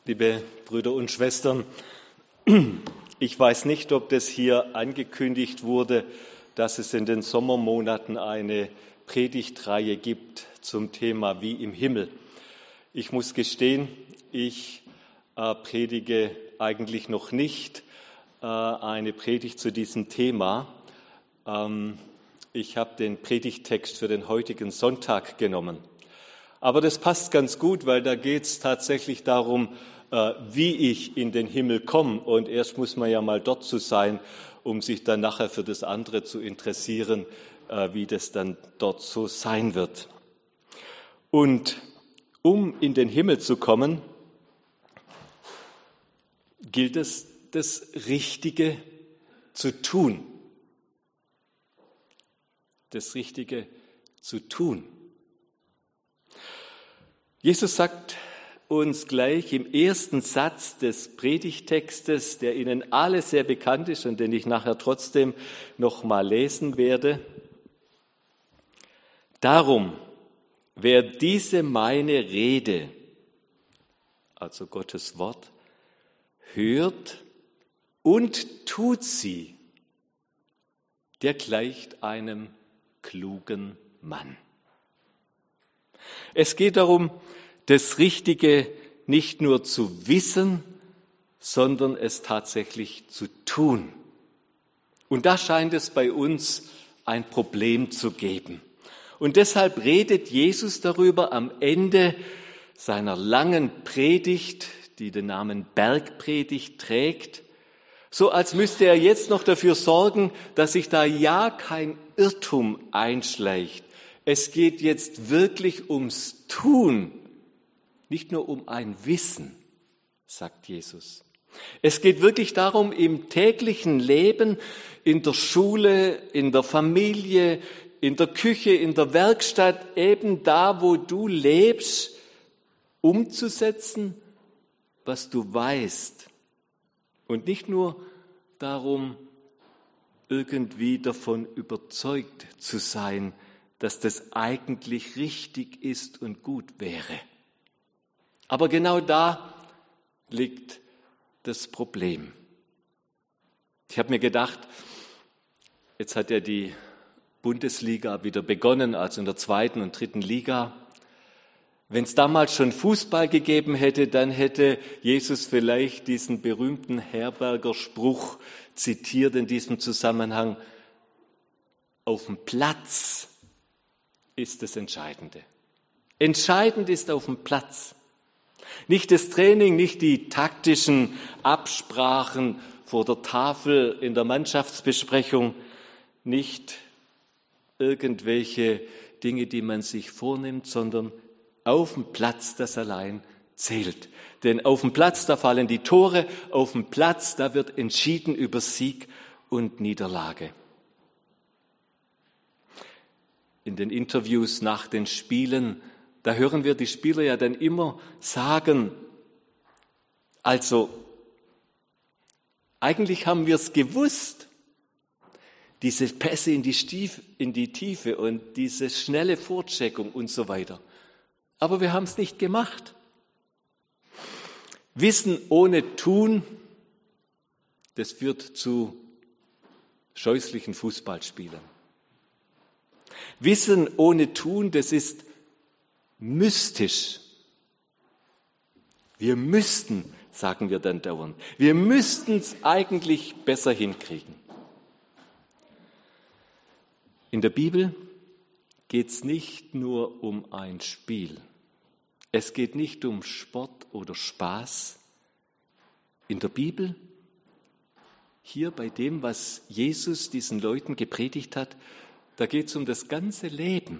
Liebe Brüder und Schwestern, ich weiß nicht, ob das hier angekündigt wurde, dass es in den Sommermonaten eine Predigtreihe gibt zum Thema Wie im Himmel. Ich muss gestehen, ich predige eigentlich noch nicht eine Predigt zu diesem Thema. Ich habe den Predigttext für den heutigen Sonntag genommen. Aber das passt ganz gut, weil da geht es tatsächlich darum, wie ich in den Himmel komme. Und erst muss man ja mal dort zu sein, um sich dann nachher für das andere zu interessieren, wie das dann dort so sein wird. Und um in den Himmel zu kommen, gilt es, das Richtige zu tun. Das Richtige zu tun. Jesus sagt uns gleich im ersten Satz des Predigttextes, der Ihnen alle sehr bekannt ist und den ich nachher trotzdem noch mal lesen werde: Darum, wer diese meine Rede, also Gottes Wort, hört und tut sie, der gleicht einem klugen Mann. Es geht darum, das Richtige nicht nur zu wissen, sondern es tatsächlich zu tun. Und da scheint es bei uns ein Problem zu geben. Und deshalb redet Jesus darüber am Ende seiner langen Predigt, die den Namen Bergpredigt trägt, so als müsste er jetzt noch dafür sorgen, dass sich da ja kein Irrtum einschleicht. Es geht jetzt wirklich ums Tun, nicht nur um ein Wissen, sagt Jesus. Es geht wirklich darum, im täglichen Leben, in der Schule, in der Familie, in der Küche, in der Werkstatt, eben da, wo du lebst, umzusetzen, was du weißt. Und nicht nur darum, irgendwie davon überzeugt zu sein, dass das eigentlich richtig ist und gut wäre. Aber genau da liegt das Problem. Ich habe mir gedacht, jetzt hat ja die Bundesliga wieder begonnen, also in der 2. und 3. Liga. Wenn es damals schon Fußball gegeben hätte, dann hätte Jesus vielleicht diesen berühmten Herberger Spruch zitiert in diesem Zusammenhang: Auf dem Platz ist das Entscheidende. Entscheidend ist auf dem Platz. Nicht das Training, nicht die taktischen Absprachen vor der Tafel in der Mannschaftsbesprechung, nicht irgendwelche Dinge, die man sich vornimmt, sondern auf dem Platz, das allein zählt. Denn auf dem Platz, da fallen die Tore, auf dem Platz, da wird entschieden über Sieg und Niederlage. In den Interviews nach den Spielen, da hören wir die Spieler ja dann immer sagen, also eigentlich haben wir es gewusst, diese Pässe in die Tiefe und diese schnelle Vorcheckung und so weiter. Aber wir haben es nicht gemacht. Wissen ohne Tun, das führt zu scheußlichen Fußballspielen. Wissen ohne Tun, das ist mystisch. Wir müssten, sagen wir dann dauernd, wir müssten es eigentlich besser hinkriegen. In der Bibel geht es nicht nur um ein Spiel. Es geht nicht um Sport oder Spaß. In der Bibel, hier bei dem, was Jesus diesen Leuten gepredigt hat, da geht es um das ganze Leben.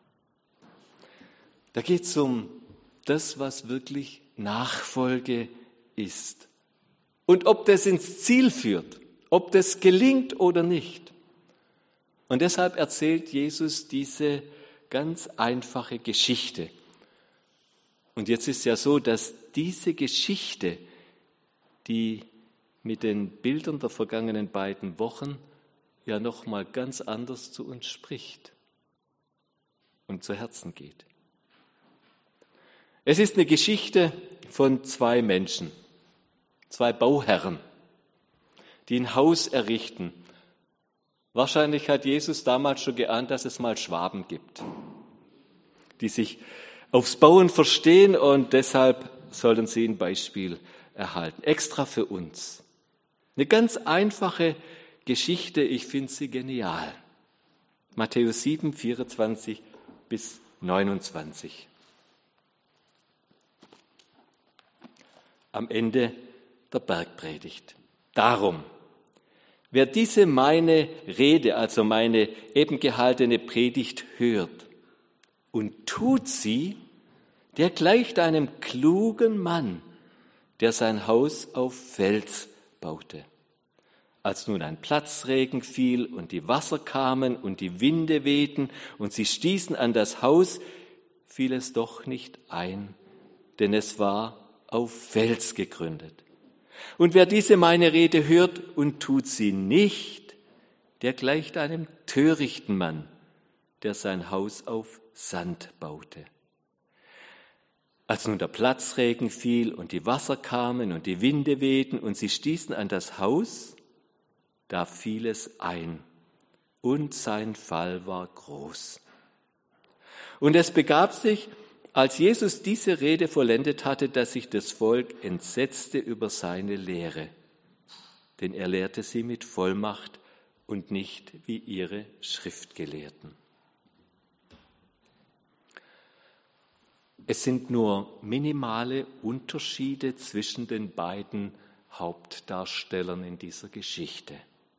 Da geht es um das, was wirklich Nachfolge ist. Und ob das ins Ziel führt, ob das gelingt oder nicht. Und deshalb erzählt Jesus diese ganz einfache Geschichte. Und jetzt ist ja so, dass diese Geschichte, die mit den Bildern der vergangenen beiden Wochen ja noch mal ganz anders zu uns spricht und zu Herzen geht. Es ist eine Geschichte von zwei Menschen, zwei Bauherren, die ein Haus errichten. Wahrscheinlich hat Jesus damals schon geahnt, dass es mal Schwaben gibt, die sich aufs Bauen verstehen und deshalb sollen sie ein Beispiel erhalten. Extra für uns. Eine ganz einfache Geschichte, ich finde sie genial. Matthäus 7, 24 bis 29. Am Ende der Bergpredigt. Darum, wer diese meine Rede, also meine eben gehaltene Predigt hört und tut sie, der gleicht einem klugen Mann, der sein Haus auf Fels baute. Als nun ein Platzregen fiel und die Wasser kamen und die Winde wehten und sie stießen an das Haus, fiel es doch nicht ein, denn es war auf Fels gegründet. Und wer diese meine Rede hört und tut sie nicht, der gleicht einem törichten Mann, der sein Haus auf Sand baute. Als nun der Platzregen fiel und die Wasser kamen und die Winde wehten und sie stießen an das Haus, da fiel es ein und sein Fall war groß. Und es begab sich, als Jesus diese Rede vollendet hatte, dass sich das Volk entsetzte über seine Lehre, denn er lehrte sie mit Vollmacht und nicht wie ihre Schriftgelehrten. Es sind nur minimale Unterschiede zwischen den beiden Hauptdarstellern in dieser Geschichte.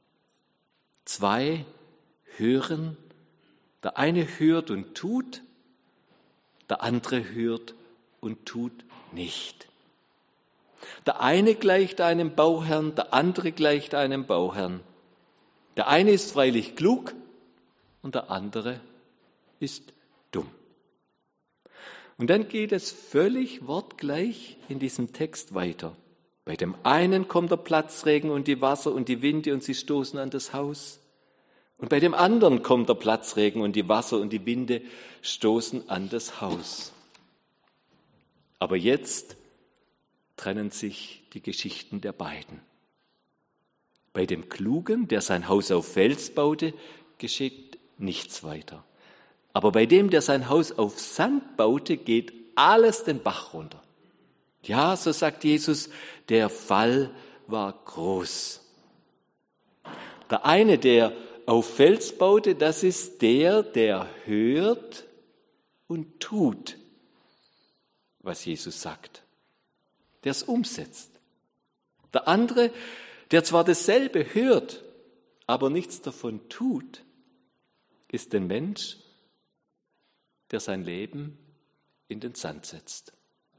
Zwei hören, der eine hört und tut, der andere hört und tut nicht. Der eine gleicht einem Bauherrn, der andere gleicht einem Bauherrn. Der eine ist freilich klug und der andere ist dumm. Und dann geht es völlig wortgleich in diesem Text weiter. Bei dem einen kommt der Platzregen und die Wasser und die Winde und sie stoßen an das Haus. Und bei dem anderen kommt der Platzregen und die Wasser und die Winde stoßen an das Haus. Aber jetzt trennen sich die Geschichten der beiden. Bei dem Klugen, der sein Haus auf Fels baute, geschieht nichts weiter. Aber bei dem, der sein Haus auf Sand baute, geht alles den Bach runter. Ja, so sagt Jesus, der Fall war groß. Der eine, der auf Fels baute, das ist der hört und tut, was Jesus sagt, der es umsetzt. Der andere, der zwar dasselbe hört, aber nichts davon tut, ist der Mensch, der sein Leben in den Sand setzt.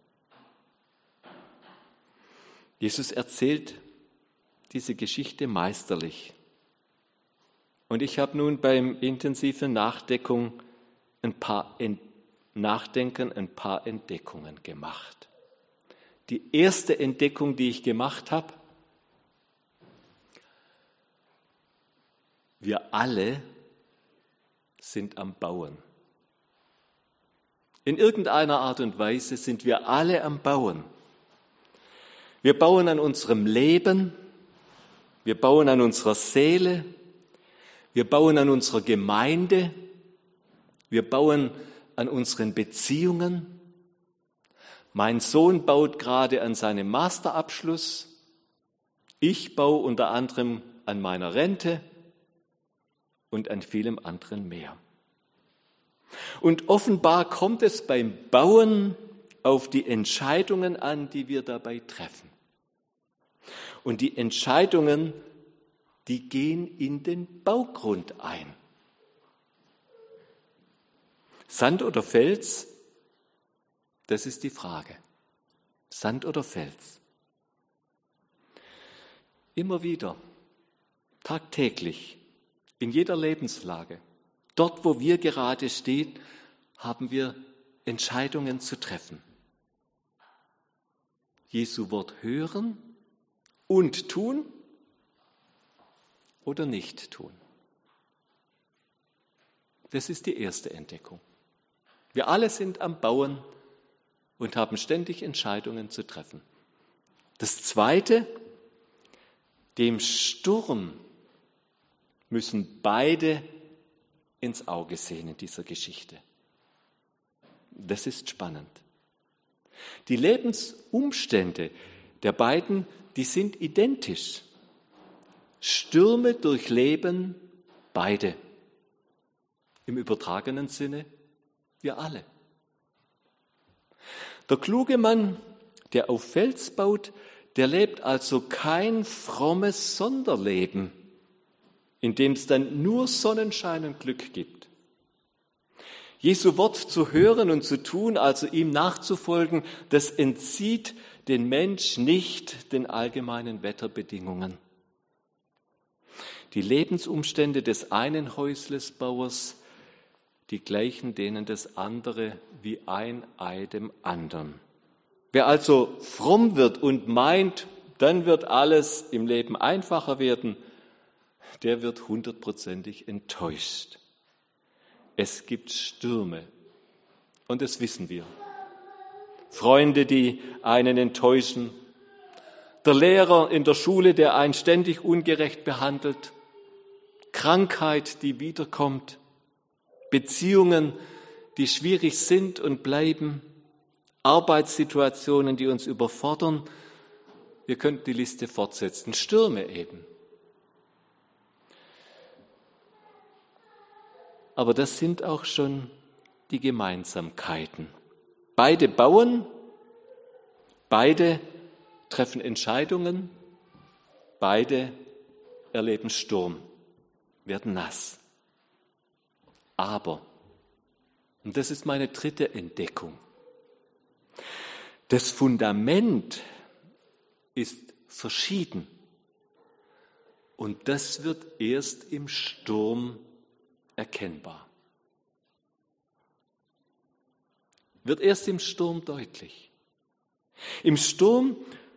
Jesus erzählt diese Geschichte meisterlich. Und ich habe nun beim intensiven Nachdenken ein paar Entdeckungen gemacht. Die erste Entdeckung, die ich gemacht habe: Wir alle sind am Bauen. In irgendeiner Art und Weise sind wir alle am Bauen. Wir bauen an unserem Leben, wir bauen an unserer Seele, wir bauen an unserer Gemeinde, wir bauen an unseren Beziehungen. Mein Sohn baut gerade an seinem Masterabschluss. Ich baue unter anderem an meiner Rente und an vielem anderen mehr. Und offenbar kommt es beim Bauen auf die Entscheidungen an, die wir dabei treffen. Und die Entscheidungen, die gehen in den Baugrund ein. Sand oder Fels? Das ist die Frage. Sand oder Fels? Immer wieder, tagtäglich, in jeder Lebenslage, dort, wo wir gerade stehen, haben wir Entscheidungen zu treffen. Jesu Wort hören und tun oder nicht tun. Das ist die erste Entdeckung. Wir alle sind am Bauen und haben ständig Entscheidungen zu treffen. Das Zweite, dem Sturm müssen beide ins Auge sehen in dieser Geschichte. Das ist spannend. Die Lebensumstände der beiden, die sind identisch. Stürme durchleben beide. Im übertragenen Sinne wir alle. Der kluge Mann, der auf Fels baut, der lebt also kein frommes Sonderleben, in dem es dann nur Sonnenschein und Glück gibt. Jesu Wort zu hören und zu tun, also ihm nachzufolgen, das entzieht den Mensch nicht den allgemeinen Wetterbedingungen. Die Lebensumstände des einen Häuslesbauers, die gleichen denen des anderen wie ein Ei dem anderen. Wer also fromm wird und meint, dann wird alles im Leben einfacher werden, der wird 100%ig enttäuscht. Es gibt Stürme und das wissen wir. Freunde, die einen enttäuschen, der Lehrer in der Schule, der einen ständig ungerecht behandelt, Krankheit, die wiederkommt, Beziehungen, die schwierig sind und bleiben, Arbeitssituationen, die uns überfordern. Wir könnten die Liste fortsetzen. Stürme eben. Aber das sind auch schon die Gemeinsamkeiten. Beide bauen, beide treffen Entscheidungen, beide erleben Sturm, werden nass. Aber, und das ist meine dritte Entdeckung, das Fundament ist verschieden und das wird erst im Sturm erkennbar. Wird erst im Sturm deutlich. Im Sturm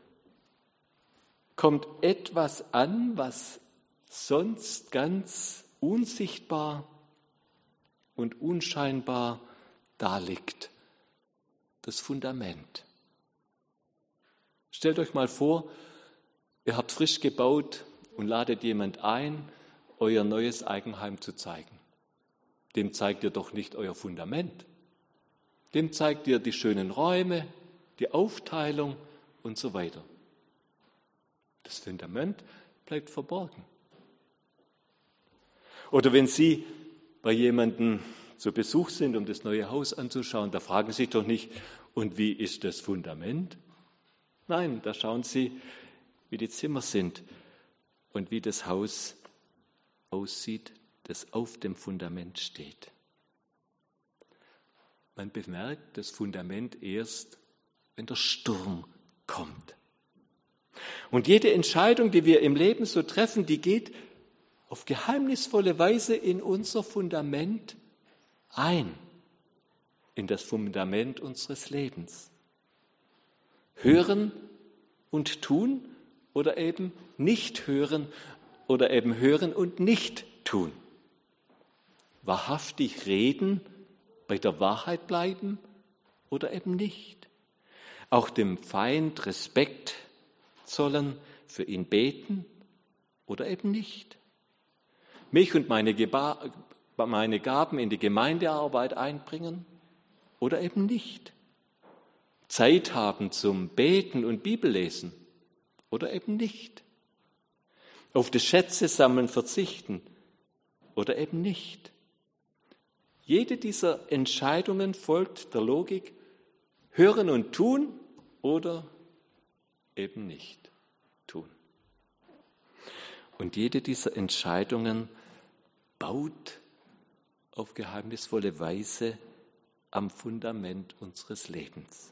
kommt etwas an, was sonst ganz unsichtbar und unscheinbar daliegt. Das Fundament. Stellt euch mal vor, ihr habt frisch gebaut und ladet jemand ein, euer neues Eigenheim zu zeigen. Dem zeigt ihr doch nicht euer Fundament. Dem zeigt ihr die schönen Räume, die Aufteilung und so weiter. Das Fundament bleibt verborgen. Oder wenn Sie bei jemandem zu Besuch sind, um das neue Haus anzuschauen, da fragen Sie doch nicht, und wie ist das Fundament? Nein, da schauen Sie, wie die Zimmer sind und wie das Haus aussieht, das auf dem Fundament steht. Man bemerkt das Fundament erst, wenn der Sturm kommt. Und jede Entscheidung, die wir im Leben so treffen, die geht auf geheimnisvolle Weise in unser Fundament ein, in das Fundament unseres Lebens. Hören und tun oder eben nicht hören oder eben hören und nicht tun. Wahrhaftig reden, bei der Wahrheit bleiben oder eben nicht. Auch dem Feind Respekt zollen, für ihn beten oder eben nicht. Mich und meine Gaben in die Gemeindearbeit einbringen oder eben nicht. Zeit haben zum Beten und Bibellesen oder eben nicht. Auf das Schätze sammeln verzichten oder eben nicht. Jede dieser Entscheidungen folgt der Logik, hören und tun oder eben nicht tun. Und jede dieser Entscheidungen baut auf geheimnisvolle Weise am Fundament unseres Lebens.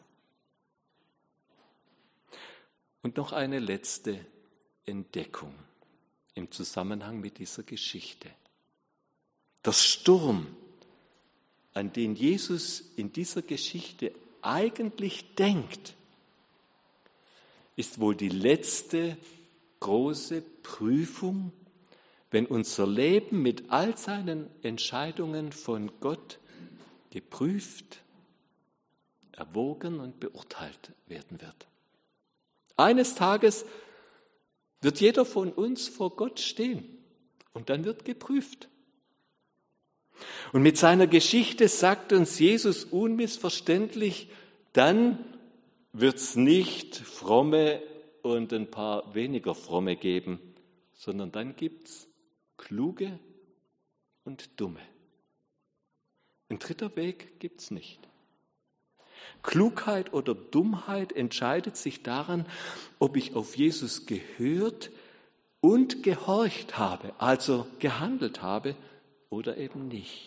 Und noch eine letzte Entdeckung im Zusammenhang mit dieser Geschichte. Der Sturm, an den Jesus in dieser Geschichte eigentlich denkt, ist wohl die letzte große Prüfung, wenn unser Leben mit all seinen Entscheidungen von Gott geprüft, erwogen und beurteilt werden wird. Eines Tages wird jeder von uns vor Gott stehen und dann wird geprüft. Und mit seiner Geschichte sagt uns Jesus unmissverständlich, dann wird es nicht fromme und ein paar weniger fromme geben, sondern dann gibt es kluge und dumme. Ein dritter Weg gibt es nicht. Klugheit oder Dummheit entscheidet sich daran, ob ich auf Jesus gehört und gehorcht habe, also gehandelt habe oder eben nicht.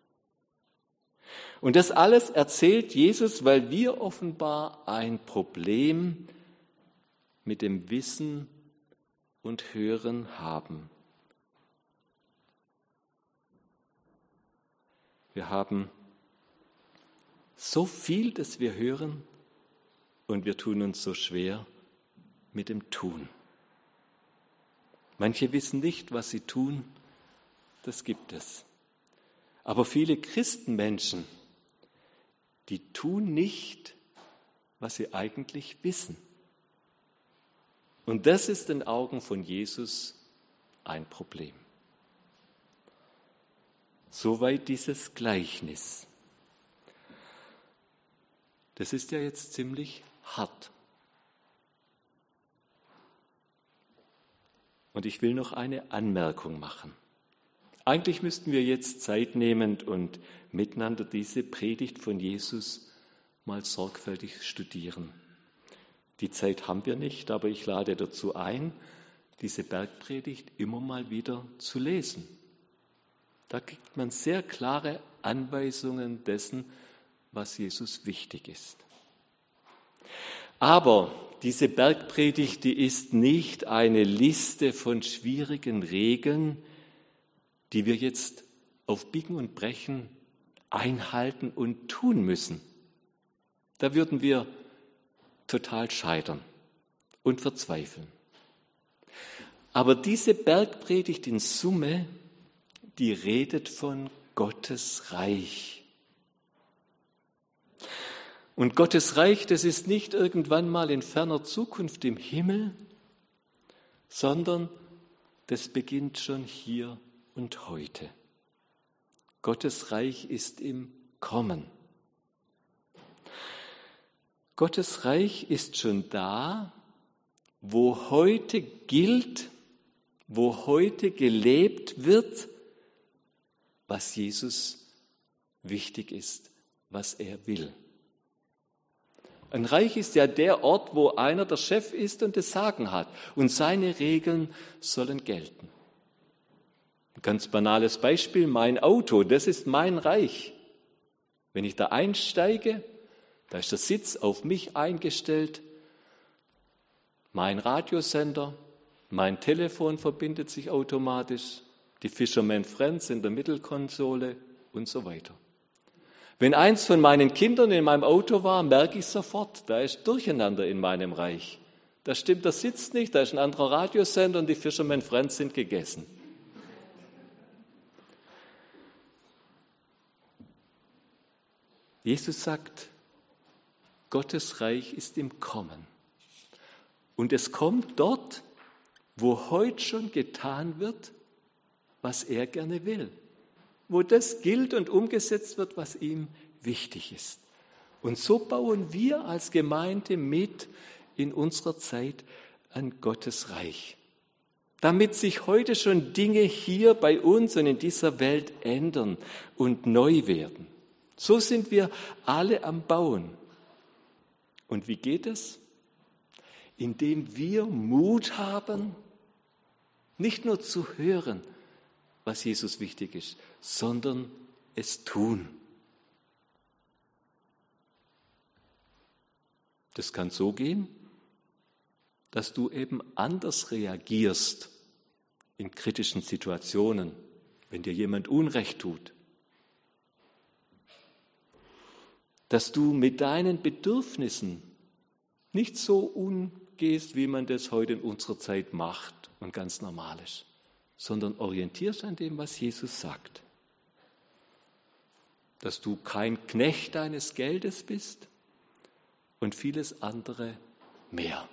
Und das alles erzählt Jesus, weil wir offenbar ein Problem mit dem Wissen und Hören haben. Wir haben so viel, das wir hören, und wir tun uns so schwer mit dem Tun. Manche wissen nicht, was sie tun, das gibt es. Aber viele Christenmenschen, die tun nicht, was sie eigentlich wissen. Und das ist in den Augen von Jesus ein Problem. Soweit dieses Gleichnis. Das ist ja jetzt ziemlich hart. Und ich will noch eine Anmerkung machen. Eigentlich müssten wir jetzt Zeit nehmen und miteinander diese Predigt von Jesus mal sorgfältig studieren. Die Zeit haben wir nicht, aber ich lade dazu ein, diese Bergpredigt immer mal wieder zu lesen. Da kriegt man sehr klare Anweisungen dessen, was Jesus wichtig ist. Aber diese Bergpredigt, die ist nicht eine Liste von schwierigen Regeln, die wir jetzt auf Biegen und Brechen einhalten und tun müssen. Da würden wir total scheitern und verzweifeln. Aber diese Bergpredigt in Summe, die redet von Gottes Reich. Und Gottes Reich, das ist nicht irgendwann mal in ferner Zukunft im Himmel, sondern das beginnt schon hier und heute. Gottes Reich ist im Kommen. Gottes Reich ist schon da, wo heute gilt, wo heute gelebt wird, was Jesus wichtig ist, was er will. Ein Reich ist ja der Ort, wo einer der Chef ist und das Sagen hat und seine Regeln sollen gelten. Ein ganz banales Beispiel, mein Auto, das ist mein Reich. Wenn ich da einsteige, da ist der Sitz auf mich eingestellt, mein Radiosender, mein Telefon verbindet sich automatisch, die Fisherman Friends in der Mittelkonsole und so weiter. Wenn eins von meinen Kindern in meinem Auto war, merke ich sofort, da ist Durcheinander in meinem Reich. Da stimmt der Sitz nicht, da ist ein anderer Radiosender und die Fisherman Friends sind gegessen. Jesus sagt, Gottes Reich ist im Kommen. Und es kommt dort, wo heute schon getan wird, was er gerne will. Wo das gilt und umgesetzt wird, was ihm wichtig ist. Und so bauen wir als Gemeinde mit in unserer Zeit an Gottes Reich. Damit sich heute schon Dinge hier bei uns und in dieser Welt ändern und neu werden. So sind wir alle am Bauen. Und wie geht es? Indem wir Mut haben, nicht nur zu hören, was Jesus wichtig ist, sondern es tun. Das kann so gehen, dass du eben anders reagierst in kritischen Situationen, wenn dir jemand Unrecht tut. Dass du mit deinen Bedürfnissen nicht so umgehst, wie man das heute in unserer Zeit macht und ganz normal ist, sondern orientierst an dem, was Jesus sagt. Dass du kein Knecht deines Geldes bist, und vieles andere mehr.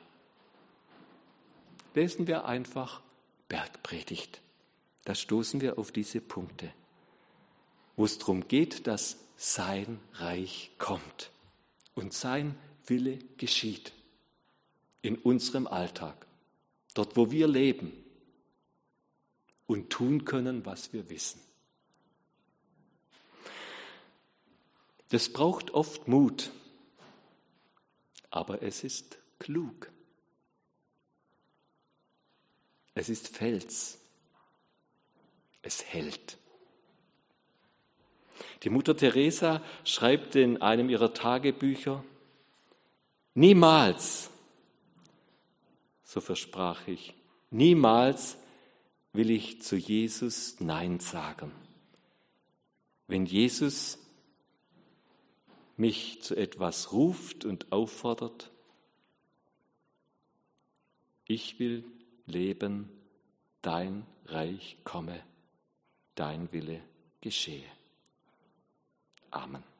Lesen wir einfach Bergpredigt. Da stoßen wir auf diese Punkte, wo es darum geht, dass sein Reich kommt und sein Wille geschieht in unserem Alltag, dort wo wir leben und tun können, was wir wissen. Das braucht oft Mut, aber es ist klug. Es ist Fels. Es hält. Die Mutter Teresa schreibt in einem ihrer Tagebücher: Niemals, so versprach ich, niemals will ich zu Jesus Nein sagen. Wenn Jesus mich zu etwas ruft und auffordert, ich will leben, dein Reich komme, dein Wille geschehe. Amen.